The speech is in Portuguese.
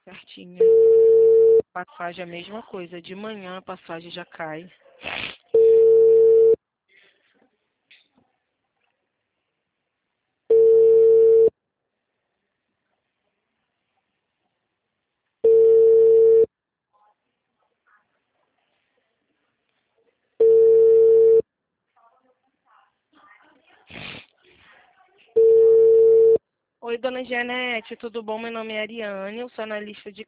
Certinho. Passagem é a mesma coisa. De manhã a passagem já cai. Oi, dona Janete, tudo bom? Meu nome é Ariane, eu sou analista de